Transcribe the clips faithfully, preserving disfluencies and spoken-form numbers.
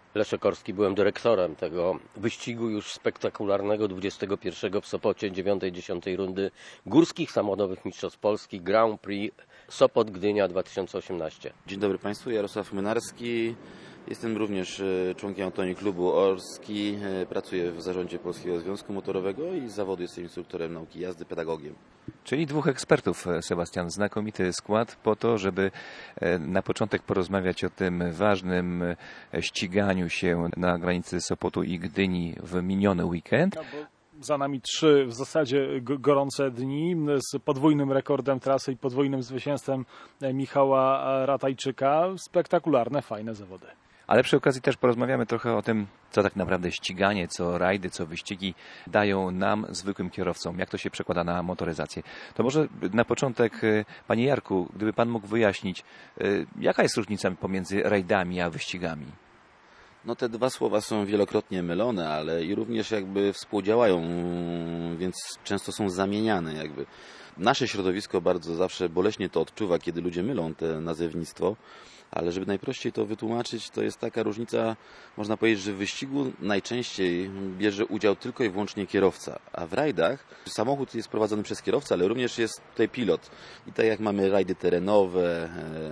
Leszek Orski, byłem dyrektorem tego wyścigu już spektakularnego dwudziestego pierwszego w Sopocie, dziewiątej dziesiątej rundy Górskich Samochodowych Mistrzostw Polski Grand Prix Sopot-Gdynia dwa tysiące osiemnaście. Dzień dobry Państwu, Jarosław Mynarski. Jestem również członkiem Autonomii Klubu Orski. Pracuję w zarządzie Polskiego Związku Motorowego i z zawodu jestem instruktorem nauki jazdy, pedagogiem. Czyli dwóch ekspertów, Sebastian. Znakomity skład po to, żeby na początek porozmawiać o tym ważnym ściganiu się na granicy Sopotu i Gdyni w miniony weekend. Za nami trzy w zasadzie gorące dni z podwójnym rekordem trasy i podwójnym zwycięstwem Michała Ratajczyka. Spektakularne, fajne zawody. Ale przy okazji też porozmawiamy trochę o tym, co tak naprawdę ściganie, co rajdy, co wyścigi dają nam, zwykłym kierowcom. Jak to się przekłada na motoryzację. To może na początek, panie Jarku, gdyby pan mógł wyjaśnić, jaka jest różnica pomiędzy rajdami a wyścigami? No te dwa słowa są wielokrotnie mylone, ale i również jakby współdziałają, więc często są zamieniane jakby. Nasze środowisko bardzo zawsze boleśnie to odczuwa, kiedy ludzie mylą te nazewnictwo, ale żeby najprościej to wytłumaczyć, to jest taka różnica, można powiedzieć, że w wyścigu najczęściej bierze udział tylko i wyłącznie kierowca, a w rajdach samochód jest prowadzony przez kierowcę, ale również jest tutaj pilot. I tak jak mamy rajdy terenowe,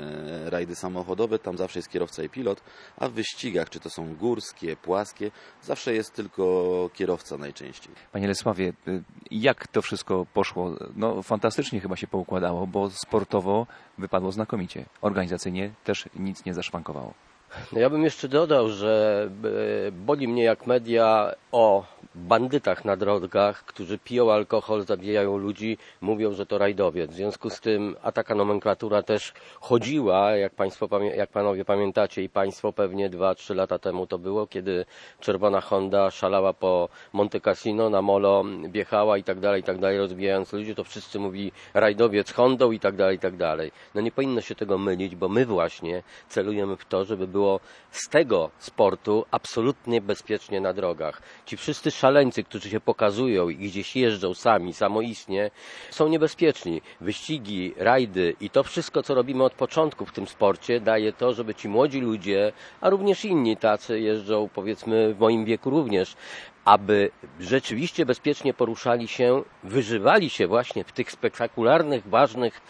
e, rajdy samochodowe, tam zawsze jest kierowca i pilot, a w wyścigach, czy to są górskie, płaskie, zawsze jest tylko kierowca najczęściej. Panie Lesławie, jak to wszystko poszło? No fantastycznie chyba się poukładało, bo sportowo wypadło znakomicie. Organizacyjnie też nic nie zaszwankowało. No ja bym jeszcze dodał, że boli mnie jak media o bandytach na drogach, którzy piją alkohol, zabijają ludzi, mówią, że to rajdowiec. W związku z tym, a taka nomenklatura też chodziła, jak państwo, jak panowie pamiętacie i państwo pewnie dwa, trzy lata temu to było, kiedy czerwona Honda szalała po Monte Cassino, na molo wjechała i tak dalej, i tak dalej, rozbijając ludzi, to wszyscy mówili rajdowiec Hondą i tak dalej, i tak dalej. No nie powinno się tego mylić, bo my właśnie celujemy w to, żeby było z tego sportu absolutnie bezpiecznie na drogach. Ci wszyscy szaleńcy, którzy się pokazują i gdzieś jeżdżą sami, samoistnie, są niebezpieczni. Wyścigi, rajdy i to wszystko, co robimy od początku w tym sporcie, daje to, żeby ci młodzi ludzie, a również inni tacy jeżdżą, powiedzmy w moim wieku również, aby rzeczywiście bezpiecznie poruszali się, wyżywali się właśnie w tych spektakularnych, ważnych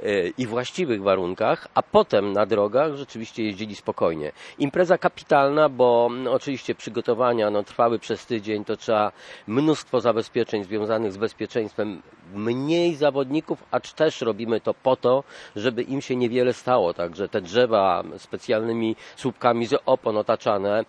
i właściwych warunkach, a potem na drogach rzeczywiście jeździli spokojnie. Impreza kapitalna, bo no, oczywiście przygotowania no, trwały przez tydzień, to trzeba mnóstwo zabezpieczeń związanych z bezpieczeństwem, mniej zawodników, acz też robimy to po to, żeby im się niewiele stało, także te drzewa specjalnymi słupkami z opon otaczane,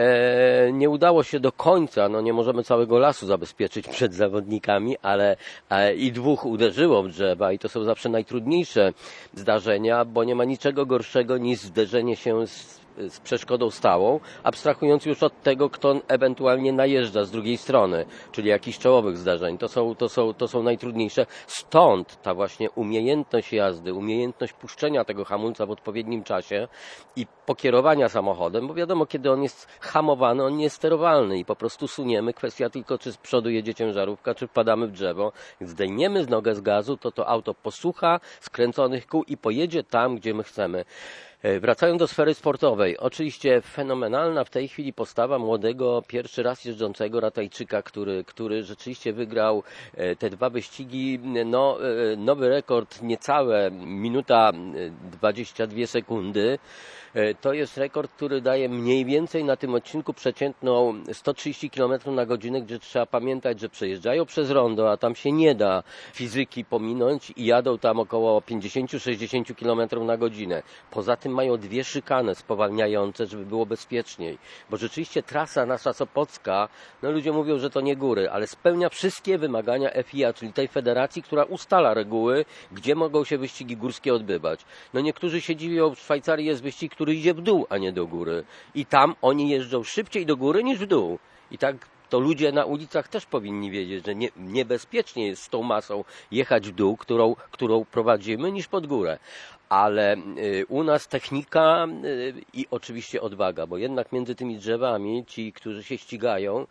e, nie udało się do końca, no nie możemy całego lasu zabezpieczyć przed zawodnikami, ale e, i dwóch uderzyło w drzewa i to są zawsze najtrudniejsze zdarzenia, bo nie ma niczego gorszego niż zderzenie się z z przeszkodą stałą, abstrahując już od tego, kto ewentualnie najeżdża z drugiej strony, czyli jakichś czołowych zdarzeń. To są, to są, to są najtrudniejsze. Stąd ta właśnie umiejętność jazdy, umiejętność puszczenia tego hamulca w odpowiednim czasie i pokierowania samochodem, bo wiadomo, kiedy on jest hamowany, on nie jest sterowalny i po prostu suniemy. Kwestia tylko, czy z przodu jedzie ciężarówka, czy wpadamy w drzewo. Zdejmiemy nogę z gazu, to to auto posłucha skręconych kół i pojedzie tam, gdzie my chcemy. Wracając do sfery sportowej, oczywiście fenomenalna w tej chwili postawa młodego, pierwszy raz jeżdżącego Ratajczyka, który, który rzeczywiście wygrał te dwa wyścigi, no, nowy rekord, niecałe minuta dwadzieścia dwie sekundy. To jest rekord, który daje mniej więcej na tym odcinku przeciętną sto trzydzieści kilometrów na godzinę, gdzie trzeba pamiętać, że przejeżdżają przez rondo, a tam się nie da fizyki pominąć i jadą tam około pięćdziesiąt do sześćdziesięciu kilometrów na godzinę. Poza tym mają dwie szykany spowalniające, żeby było bezpieczniej. Bo rzeczywiście trasa nasza sopocka, no ludzie mówią, że to nie góry, ale spełnia wszystkie wymagania F I A, czyli tej federacji, która ustala reguły, gdzie mogą się wyścigi górskie odbywać. No niektórzy się dziwią, w Szwajcarii jest wyścig, który idzie w dół, a nie do góry. I tam oni jeżdżą szybciej do góry niż w dół. I tak to ludzie na ulicach też powinni wiedzieć, że nie, niebezpiecznie jest z tą masą jechać w dół, którą, którą prowadzimy, niż pod górę. ale u nas technika i oczywiście odwaga, bo jednak między tymi drzewami ci, którzy się ścigają,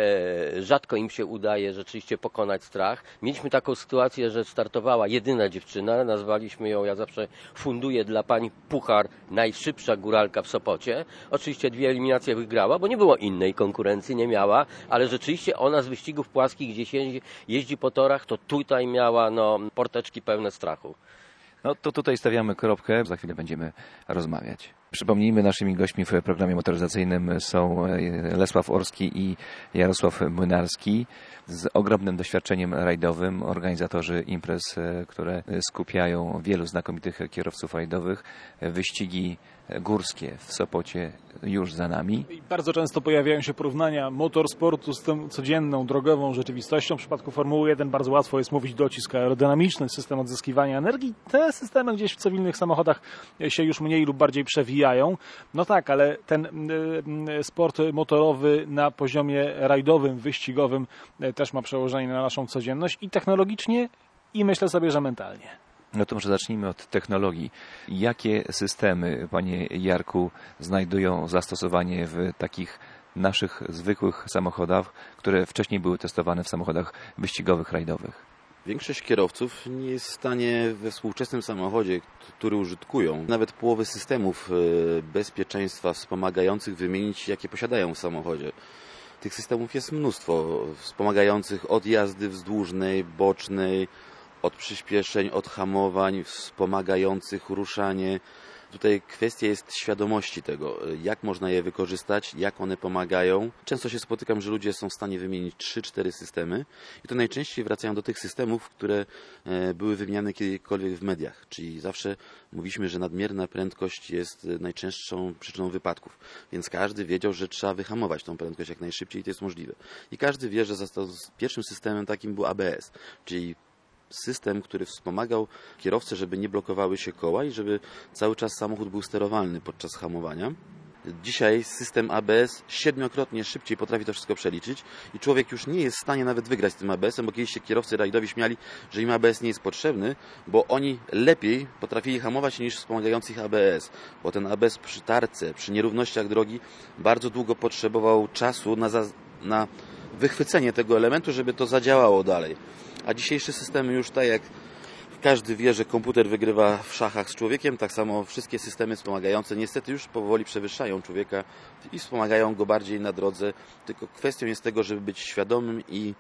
rzadko im się udaje rzeczywiście pokonać strach. Mieliśmy taką sytuację, że startowała jedyna dziewczyna, nazwaliśmy ją, ja zawsze funduję dla pani puchar najszybsza góralka w Sopocie. Oczywiście dwie eliminacje wygrała, bo nie było innej konkurencji, nie miała, ale rzeczywiście ona z wyścigów płaskich, gdzie się jeździ po torach, to tutaj miała no, porteczki pełne strachu. No to tutaj stawiamy kropkę, za chwilę będziemy rozmawiać. Przypomnijmy, naszymi gośćmi w programie motoryzacyjnym są Lesław Orski i Jarosław Młynarski z ogromnym doświadczeniem rajdowym, organizatorzy imprez, które skupiają wielu znakomitych kierowców rajdowych. Wyścigi górskie w Sopocie już za nami. I bardzo często pojawiają się porównania motorsportu z tą codzienną, drogową rzeczywistością. W przypadku Formuły jeden bardzo łatwo jest mówić docisk aerodynamiczny, system odzyskiwania energii. Te systemy gdzieś w cywilnych samochodach się już mniej lub bardziej przewijają. No tak, ale ten sport motorowy na poziomie rajdowym, wyścigowym też ma przełożenie na naszą codzienność i technologicznie, i myślę sobie, że mentalnie. No to może zacznijmy od technologii. Jakie systemy, panie Jarku, znajdują zastosowanie w takich naszych zwykłych samochodach, które wcześniej były testowane w samochodach wyścigowych, rajdowych? Większość kierowców nie jest w stanie we współczesnym samochodzie, który użytkują, nawet połowy systemów bezpieczeństwa wspomagających wymienić, jakie posiadają w samochodzie. Tych systemów jest mnóstwo, wspomagających od jazdy wzdłużnej, bocznej, od przyspieszeń, od hamowań, wspomagających ruszanie. Tutaj kwestia jest świadomości tego, jak można je wykorzystać, jak one pomagają. Często się spotykam, że ludzie są w stanie wymienić trzy cztery systemy i to najczęściej wracają do tych systemów, które były wymieniane kiedykolwiek w mediach. Czyli zawsze mówiliśmy, że nadmierna prędkość jest najczęstszą przyczyną wypadków. Więc każdy wiedział, że trzeba wyhamować tą prędkość jak najszybciej i to jest możliwe. I każdy wie, że pierwszym systemem takim był A B S, czyli system, który wspomagał kierowcę, żeby nie blokowały się koła i żeby cały czas samochód był sterowalny podczas hamowania. Dzisiaj system A B S siedmiokrotnie szybciej potrafi to wszystko przeliczyć i człowiek już nie jest w stanie nawet wygrać z tym A B S-em, bo kiedyś się kierowcy rajdowi śmiali, że im A B S nie jest potrzebny, bo oni lepiej potrafili hamować niż wspomagający ich A B S, bo ten A B S przy tarce, przy nierównościach drogi bardzo długo potrzebował czasu na, za, na wychwycenie tego elementu, żeby to zadziałało dalej. A dzisiejsze systemy już tak jak każdy wie, że komputer wygrywa w szachach z człowiekiem, tak samo wszystkie systemy wspomagające niestety już powoli przewyższają człowieka i wspomagają go bardziej na drodze. Tylko kwestią jest tego, żeby być świadomym i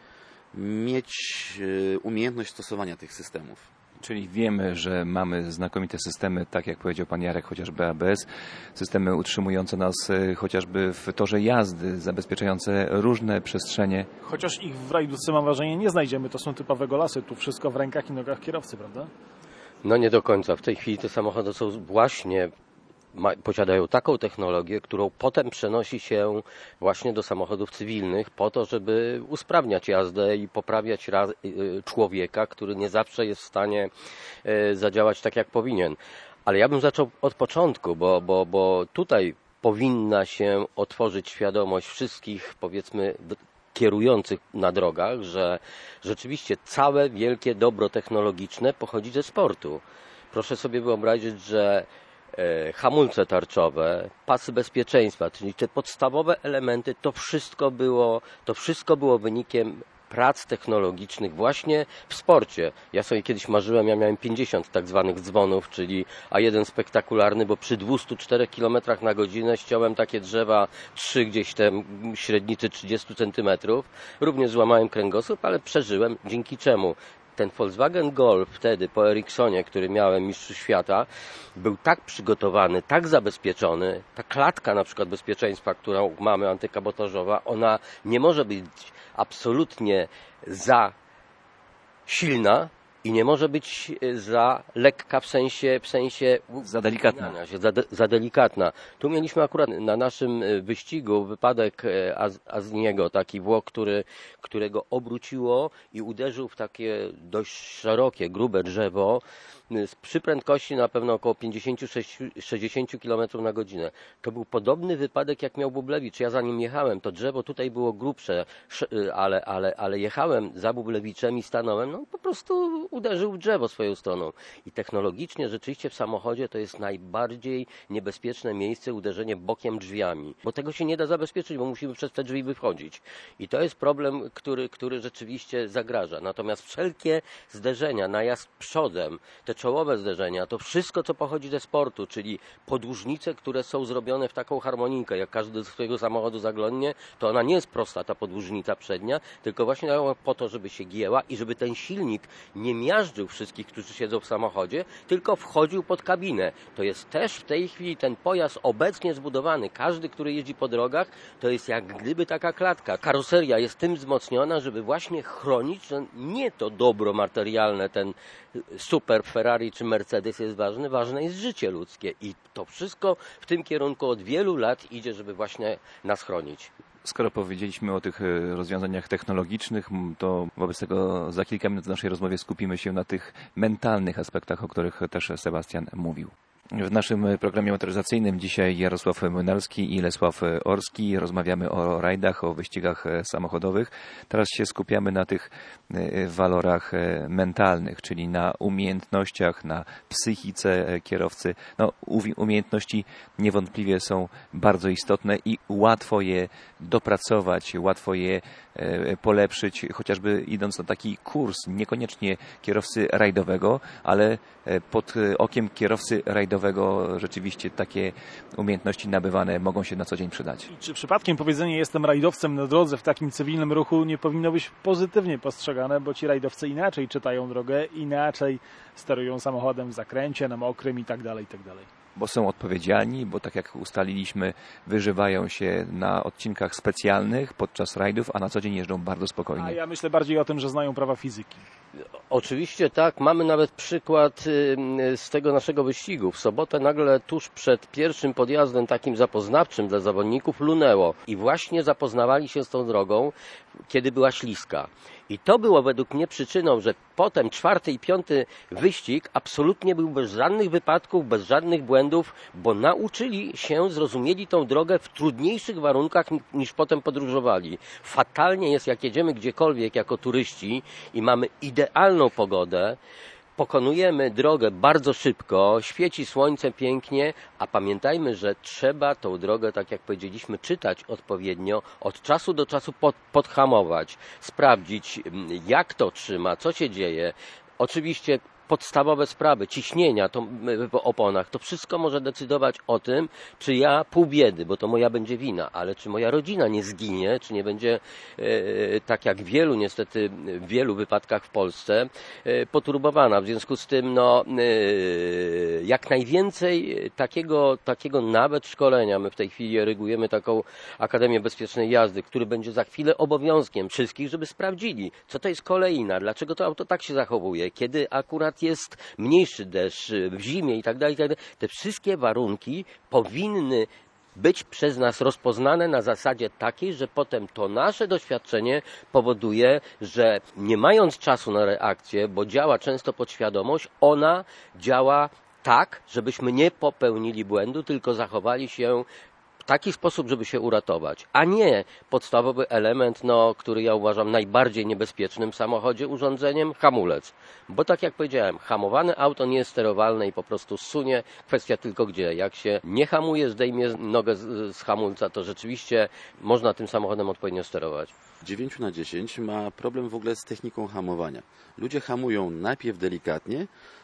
mieć umiejętność stosowania tych systemów. Czyli wiemy, że mamy znakomite systemy, tak jak powiedział pan Jarek, chociażby A B S, systemy utrzymujące nas chociażby w torze jazdy, zabezpieczające różne przestrzenie. Chociaż ich w rajdówce, mam wrażenie, nie znajdziemy, to są typowe golasy, tu wszystko w rękach i nogach kierowcy, prawda? No nie do końca. W tej chwili te samochody są właśnie Ma, posiadają taką technologię, którą potem przenosi się właśnie do samochodów cywilnych po to, żeby usprawniać jazdę i poprawiać raz, y, człowieka, który nie zawsze jest w stanie y, zadziałać tak, jak powinien. Ale ja bym zaczął od początku, bo, bo, bo tutaj powinna się otworzyć świadomość wszystkich, powiedzmy, kierujących na drogach, że rzeczywiście całe wielkie dobro technologiczne pochodzi ze sportu. Proszę sobie wyobrazić, że hamulce tarczowe, pasy bezpieczeństwa, czyli te podstawowe elementy, to wszystko było, to wszystko było wynikiem prac technologicznych właśnie w sporcie. Ja sobie kiedyś marzyłem, ja miałem pięćdziesiąt tak zwanych dzwonów, czyli a jeden spektakularny, bo przy dwustu czterech kilometrach na godzinę ściąłem takie drzewa, trzy gdzieś tam średnicy trzydzieści centymetrów. Również złamałem kręgosłup, ale przeżyłem, dzięki czemu ten Volkswagen Golf wtedy po Ericssonie, który miałem mistrzu świata, był tak przygotowany, tak zabezpieczony, ta klatka na przykład bezpieczeństwa, którą mamy antykabotażowa, ona nie może być absolutnie za silna i nie może być za lekka w sensie, w sensie za delikatna. Się, za, de, za delikatna. Tu mieliśmy akurat na naszym wyścigu wypadek Az, Azniego, taki Włoch, który, którego obróciło i uderzył w takie dość szerokie, grube drzewo przy prędkości na pewno około pięćdziesiąt sześćdziesiąt kilometrów na godzinę. To był podobny wypadek, jak miał Bublewicz. Ja za nim jechałem. To drzewo tutaj było grubsze, ale, ale, ale jechałem za Bublewiczem i stanąłem. No po prostu uderzył w drzewo swoją stroną. I technologicznie rzeczywiście w samochodzie to jest najbardziej niebezpieczne miejsce uderzenie bokiem drzwiami, bo tego się nie da zabezpieczyć, bo musimy przez te drzwi wychodzić. I to jest problem, który, który rzeczywiście zagraża. Natomiast wszelkie zderzenia, najazd przodem, te czołowe zderzenia, to wszystko, co pochodzi ze sportu, czyli podłużnice, które są zrobione w taką harmonijkę, jak każdy do swojego samochodu zaglądnie, to ona nie jest prosta, ta podłużnica przednia, tylko właśnie po to, żeby się gięła i żeby ten silnik nie miażdżył wszystkich, którzy siedzą w samochodzie, tylko wchodził pod kabinę. To jest też w tej chwili ten pojazd obecnie zbudowany. Każdy, który jeździ po drogach, to jest jak gdyby taka klatka. Karoseria jest tym wzmocniona, żeby właśnie chronić, że nie to dobro materialne, ten super Ferrari czy Mercedes jest ważny, ważne jest życie ludzkie. I to wszystko w tym kierunku od wielu lat idzie, żeby właśnie nas chronić. Skoro powiedzieliśmy o tych rozwiązaniach technologicznych, to wobec tego za kilka minut w naszej rozmowie skupimy się na tych mentalnych aspektach, o których też Sebastian mówił. W naszym programie motoryzacyjnym dzisiaj Jarosław Młynarski i Lesław Orski. Rozmawiamy o rajdach, o wyścigach samochodowych. Teraz się skupiamy na tych walorach mentalnych, czyli na umiejętnościach, na psychice kierowcy. No, umiejętności niewątpliwie są bardzo istotne i łatwo je dopracować, łatwo je polepszyć, chociażby idąc na taki kurs, niekoniecznie kierowcy rajdowego, ale pod okiem kierowcy rajdowego rzeczywiście takie umiejętności nabywane mogą się na co dzień przydać. I czy przypadkiem powiedzenie jestem rajdowcem na drodze w takim cywilnym ruchu nie powinno być pozytywnie postrzegane, bo ci rajdowcy inaczej czytają drogę, inaczej sterują samochodem w zakręcie, na mokrym i tak dalej, i tak dalej. Bo są odpowiedzialni, bo tak jak ustaliliśmy, wyżywają się na odcinkach specjalnych podczas rajdów, a na co dzień jeżdżą bardzo spokojnie. A ja myślę bardziej o tym, że znają prawa fizyki. Oczywiście tak, mamy nawet przykład z tego naszego wyścigu. W sobotę nagle tuż przed pierwszym podjazdem takim zapoznawczym dla zawodników lunęło i właśnie zapoznawali się z tą drogą, kiedy była śliska. I to było według mnie przyczyną, że potem czwarty i piąty wyścig absolutnie był bez żadnych wypadków, bez żadnych błędów, bo nauczyli się, zrozumieli tą drogę w trudniejszych warunkach niż potem podróżowali. Fatalnie jest, jak jedziemy gdziekolwiek jako turyści i mamy idealną pogodę, pokonujemy drogę bardzo szybko, świeci słońce pięknie, a pamiętajmy, że trzeba tą drogę, tak jak powiedzieliśmy, czytać odpowiednio, od czasu do czasu pod, podhamować, sprawdzić, jak to trzyma, co się dzieje. Oczywiście podstawowe sprawy, ciśnienia to w oponach, to wszystko może decydować o tym, czy ja pół biedy, bo to moja będzie wina, ale czy moja rodzina nie zginie, czy nie będzie, e, tak jak wielu niestety, w wielu wypadkach w Polsce, e, poturbowana. W związku z tym, no, e, jak najwięcej takiego, takiego nawet szkolenia. My w tej chwili rygujemy taką Akademię Bezpiecznej Jazdy, który będzie za chwilę obowiązkiem wszystkich, żeby sprawdzili, co to jest kolejna, dlaczego to auto tak się zachowuje, kiedy akurat jest mniejszy deszcz, w zimie i tak dalej, te wszystkie warunki powinny być przez nas rozpoznane na zasadzie takiej, że potem to nasze doświadczenie powoduje, że nie mając czasu na reakcję, bo działa często podświadomość, ona działa tak, żebyśmy nie popełnili błędu, tylko zachowali się w taki sposób, żeby się uratować, a nie podstawowy element, no, który ja uważam najbardziej niebezpiecznym w samochodzie urządzeniem, hamulec. Bo tak jak powiedziałem, hamowane auto nie jest sterowalne i po prostu sunie, kwestia tylko gdzie. Jak się nie hamuje, zdejmie nogę z, z hamulca, to rzeczywiście można tym samochodem odpowiednio sterować. dziewięć na dziesięć ma problem w ogóle z techniką hamowania. Ludzie hamują najpierw delikatnie,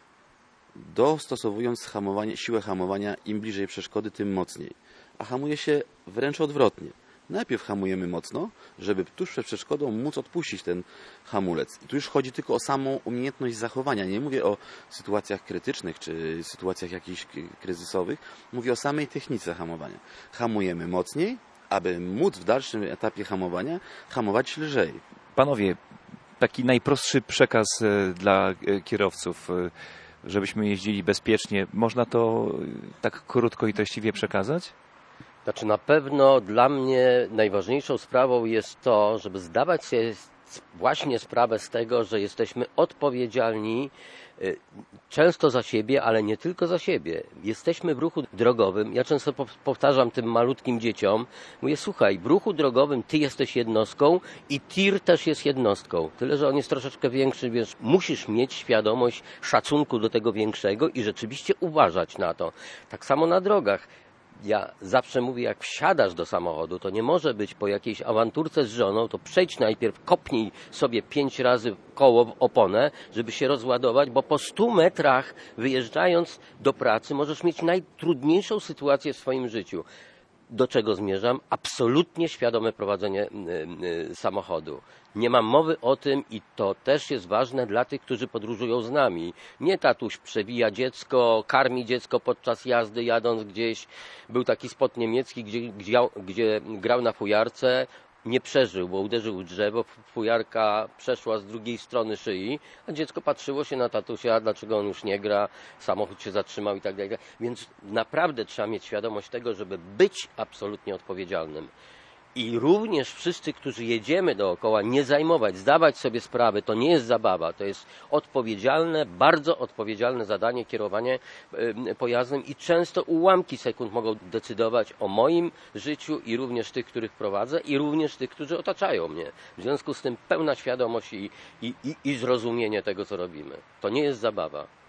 dostosowując hamowanie, siłę hamowania, im bliżej przeszkody, tym mocniej. A hamuje się wręcz odwrotnie. Najpierw hamujemy mocno, żeby tuż przed przeszkodą móc odpuścić ten hamulec. I tu już chodzi tylko o samą umiejętność zachowania. Nie mówię o sytuacjach krytycznych czy sytuacjach jakichś kryzysowych. Mówię o samej technice hamowania. Hamujemy mocniej, aby móc w dalszym etapie hamowania hamować lżej. Panowie, taki najprostszy przekaz dla kierowców, żebyśmy jeździli bezpiecznie. Można to tak krótko i treściwie przekazać? Znaczy na pewno dla mnie najważniejszą sprawą jest to, żeby zdawać sobie właśnie sprawę z tego, że jesteśmy odpowiedzialni często za siebie, ale nie tylko za siebie. Jesteśmy w ruchu drogowym. Ja często powtarzam tym malutkim dzieciom, mówię, słuchaj, w ruchu drogowym ty jesteś jednostką i tir też jest jednostką. Tyle, że on jest troszeczkę większy, więc musisz mieć świadomość szacunku do tego większego i rzeczywiście uważać na to. Tak samo na drogach. Ja zawsze mówię, jak wsiadasz do samochodu, to nie może być po jakiejś awanturce z żoną, to przejdź najpierw, kopnij sobie pięć razy koło w oponę, żeby się rozładować, bo po stu metrach wyjeżdżając do pracy możesz mieć najtrudniejszą sytuację w swoim życiu. Do czego zmierzam? Absolutnie świadome prowadzenie samochodu. Nie mam mowy o tym i to też jest ważne dla tych, którzy podróżują z nami. Nie tatuś przewija dziecko, karmi dziecko podczas jazdy, jadąc gdzieś. Był taki spot niemiecki, gdzie, gdzie, gdzie grał na fujarce. Nie przeżył, bo uderzył w drzewo, fujarka przeszła z drugiej strony szyi, a dziecko patrzyło się na tatusia, dlaczego on już nie gra, samochód się zatrzymał i tak dalej. Więc naprawdę trzeba mieć świadomość tego, żeby być absolutnie odpowiedzialnym. I również wszyscy, którzy jedziemy dookoła, nie zajmować, zdawać sobie sprawę, to nie jest zabawa, to jest odpowiedzialne, bardzo odpowiedzialne zadanie, kierowanie pojazdem i często ułamki sekund mogą decydować o moim życiu i również tych, których prowadzę i również tych, którzy otaczają mnie. W związku z tym pełna świadomość i, i, i, i zrozumienie tego, co robimy. To nie jest zabawa.